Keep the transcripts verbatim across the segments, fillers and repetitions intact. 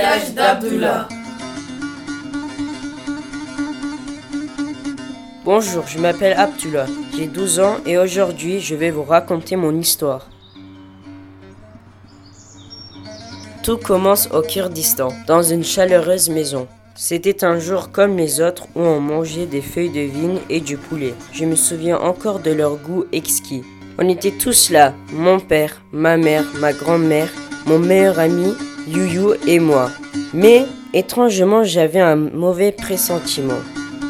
voyage d'Abdullah. Bonjour, je m'appelle Abdullah, j'ai douze ans et aujourd'hui je vais vous raconter mon histoire. Tout commence au Kurdistan, dans une chaleureuse maison. C'était un jour comme les autres où on mangeait des feuilles de vigne et du poulet. Je me souviens encore de leur goût exquis. On était tous là, mon père, ma mère, ma grand-mère, mon meilleur ami, Youyou et moi. Mais, étrangement, j'avais un mauvais pressentiment.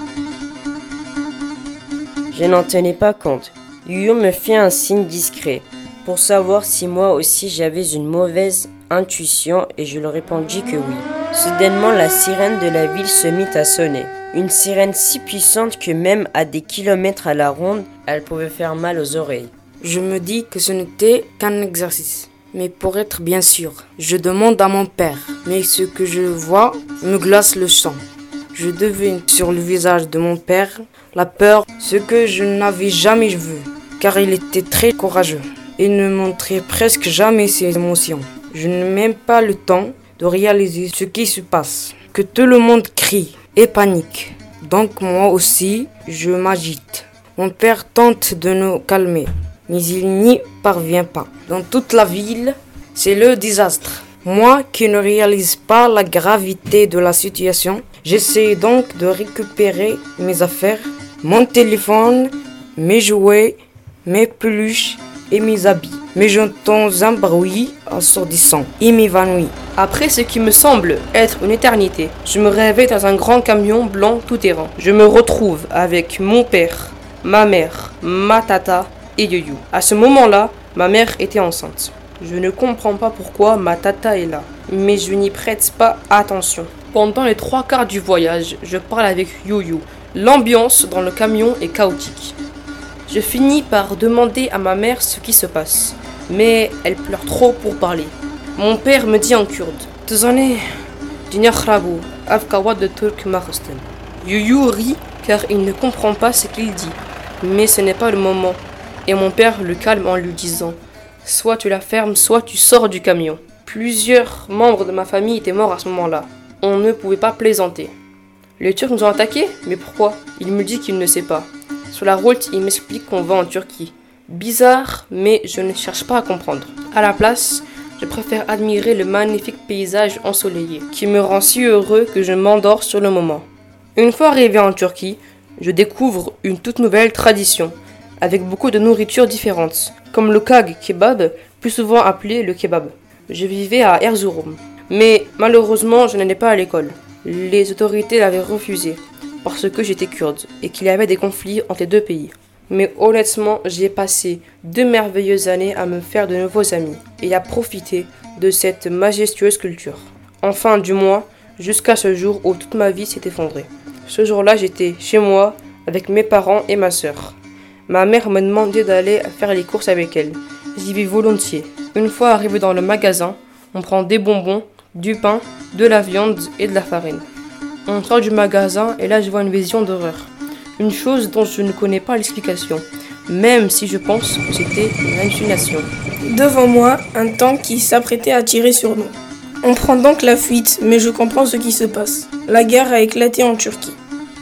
Je n'en tenais pas compte. Youyou me fit un signe discret pour savoir si moi aussi j'avais une mauvaise intuition et je lui répondis que oui. Soudainement, la sirène de la ville se mit à sonner. Une sirène si puissante que même à des kilomètres à la ronde, elle pouvait faire mal aux oreilles. Je me dis que ce n'était qu'un exercice. Mais pour être bien sûr, je demande à mon père. Mais ce que je vois me glace le sang. Je devine sur le visage de mon père la peur, ce que je n'avais jamais vu, car il était très courageux. Il ne montrait presque jamais ses émotions. Je n'ai même pas le temps de réaliser ce qui se passe, que tout le monde crie et panique. Donc moi aussi, je m'agite. Mon père tente de nous calmer, mais il n'y parvient pas. Dans toute la ville, c'est le désastre. Moi qui ne réalise pas la gravité de la situation, j'essaie donc de récupérer mes affaires, mon téléphone, mes jouets, mes peluches et mes habits. Mais j'entends un bruit assourdissant et m'évanouis. Après ce qui me semble être une éternité, je me réveille dans un grand camion blanc tout-terrain. Je me retrouve avec mon père, ma mère, ma tata et Youyou. À ce moment-là, ma mère était enceinte. Je ne comprends pas pourquoi ma tata est là, mais je n'y prête pas attention. Pendant les trois quarts du voyage, je parle avec Youyou. L'ambiance dans le camion est chaotique. Je finis par demander à ma mère ce qui se passe, mais elle pleure trop pour parler. Mon père me dit en kurde, Tazane, Dinyakhrabu, Afkawad de Turk Makhostan. Youyou rit car il ne comprend pas ce qu'il dit, mais ce n'est pas le moment. Et mon père le calme en lui disant, soit tu la fermes, soit tu sors du camion. Plusieurs membres de ma famille étaient morts à ce moment-là. On ne pouvait pas plaisanter. Les Turcs nous ont attaqués, mais pourquoi? Il me dit qu'il ne sait pas. Sur la route, il m'explique qu'on va en Turquie. Bizarre, mais je ne cherche pas à comprendre. À la place, je préfère admirer le magnifique paysage ensoleillé, qui me rend si heureux que je m'endors sur le moment. Une fois arrivé en Turquie, je découvre une toute nouvelle tradition, avec beaucoup de nourritures différentes, comme le kag kebab, plus souvent appelé le kebab. Je vivais à Erzurum, mais malheureusement, je n'allais pas à l'école. Les autorités l'avaient refusé, parce que j'étais kurde et qu'il y avait des conflits entre les deux pays. Mais honnêtement, j'ai passé deux merveilleuses années à me faire de nouveaux amis et à profiter de cette majestueuse culture. Enfin, du moins, jusqu'à ce jour où toute ma vie s'est effondrée. Ce jour-là, j'étais chez moi avec mes parents et ma sœur. Ma mère me demandait d'aller faire les courses avec elle. J'y vais volontiers. Une fois arrivé dans le magasin, on prend des bonbons, du pain, de la viande et de la farine. On sort du magasin et là je vois une vision d'horreur. Une chose dont je ne connais pas l'explication, même si je pense que c'était une hallucination. Devant moi, un tank qui s'apprêtait à tirer sur nous. On prend donc la fuite, mais je comprends ce qui se passe. La guerre a éclaté en Turquie.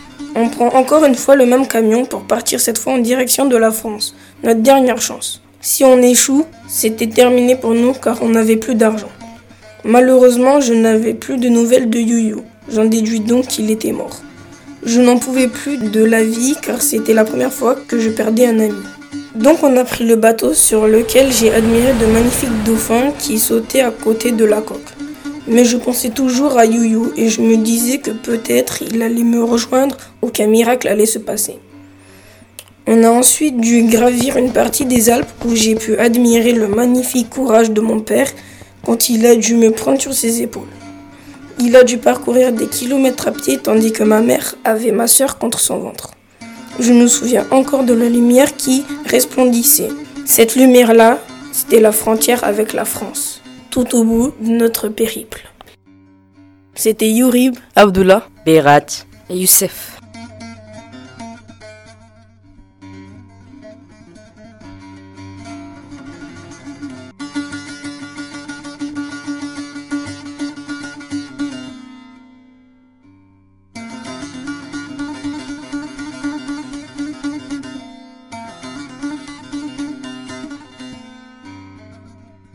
On prend encore une fois le même camion pour partir cette fois en direction de la France. Notre dernière chance. Si on échoue, c'était terminé pour nous car on n'avait plus d'argent. Malheureusement, je n'avais plus de nouvelles de Youyou. J'en déduis donc qu'il était mort. Je n'en pouvais plus de la vie car c'était la première fois que je perdais un ami. Donc on a pris le bateau sur lequel j'ai admiré de magnifiques dauphins qui sautaient à côté de la coque. Mais je pensais toujours à Youyou et je me disais que peut-être il allait me rejoindre ou qu'un miracle allait se passer. On a ensuite dû gravir une partie des Alpes où j'ai pu admirer le magnifique courage de mon père quand il a dû me prendre sur ses épaules. Il a dû parcourir des kilomètres à pied tandis que ma mère avait ma sœur contre son ventre. Je me souviens encore de la lumière qui resplendissait. Cette lumière-là, c'était la frontière avec la France, tout au bout de notre périple. C'était Yourib, Abdullah, Berat et Youssef.